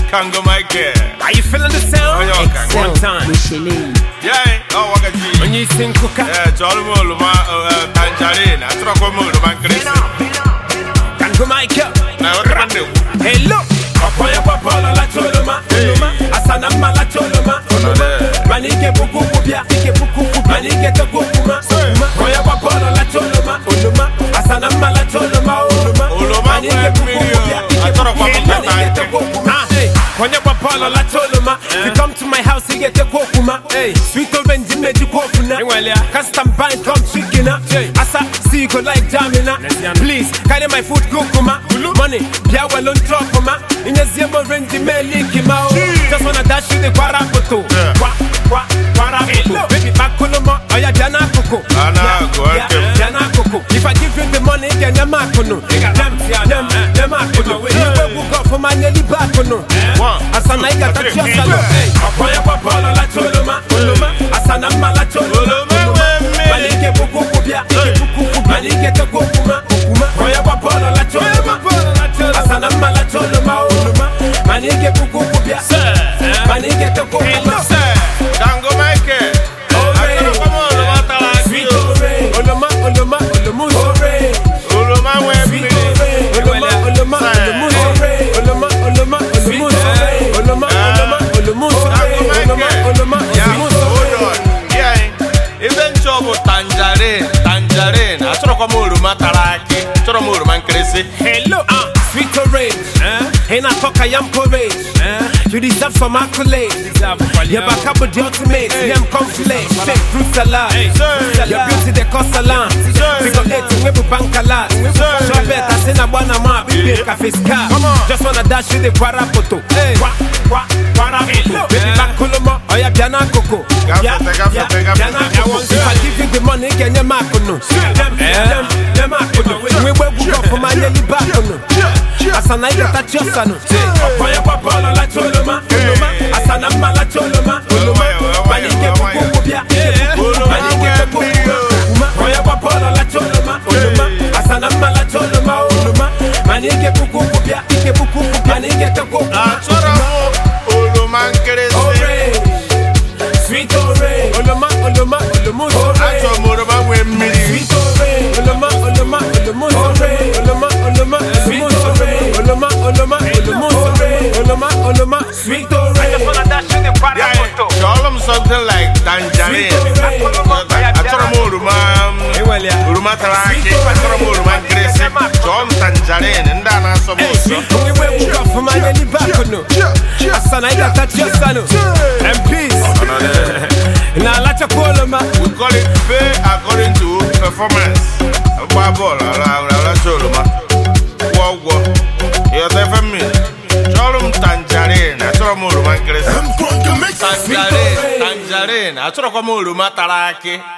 Kango Michael. Are you feeling the sound? One time. Yeah, oh, Wagaji. When you sing Kuka. Yeah, Jolmo, Tangerine. I throw a mood of my Chris. Kango Michael. Hey, look. Papa, la choloma. Asana mala choloma. Manike buku kupia. Manike toko kuma. Koya papa la choloma. Asana mala choloma. Manike buku kupia. Konya papa la choloma. You come to my house, you get a kokuma. Sweet orange, you made you kokuna. Custom band, come chicken. Asa, see you go like Jamina. Please, carry my food kokuma. Money, yeah, well, on top of ma. In a zero range, you may lick him out. Just wanna dash you the Quarapoto. Baby, Bakuloma, or ya Jana Coco. Jana Coco. If I give you the money, then you're Macono. You're Macono. You will go for my nearly Bacono. Asana, I got a chasalo. Apoya Papa, la Choloma. Asana Mala Choloma. Manike Bukupia. Manike Tokuma. Oya Papa, la Choloma. Asana Mala Choloma. Manike Bukupia. Manike Tokuma. Kango Michael. Tangerine, I throw a more mataraki, throw more man crazy. Hello, sweet orange, and I talk I am courage, you deserve some accolades. You're back up with the ultimate, them conflict, shake fruit salad. Your beauty, they cost a lot. We got 8 we bank a lot. Shop it, I send a one a map, big cafe scar. Just wanna dash you the Quarapoto. Baby, Bakuloma, or ya Jana Coco. If I give you the money, can you mark on no? We will go for my daily back on no. Asana, you got your son. Oya Papa, la Choloma. Asana Mala Choloma. Manike Bukupia. Manike Bukupia. Oya Papa, la Choloma. Asana Mala Choloma. Manike Bukupia. Manike Bukupia. Sweet orange, oloma, orange, sweet orange, oloma, sweet orange. I just wanna dash you the Quarapoto. Call them something like Tangerine. I throw more Rumataraki, I throw more man crazy. John Tangerine, and then I suppose. We will go for my daily back. Asana, I got that just and peace. Now, let's call them. We call it pay according to performance. A bubble, a choloma. Wow, you're there for me. Cholum Tangerine, I throw more man crazy. Tangerine, I throw more Rumataraki.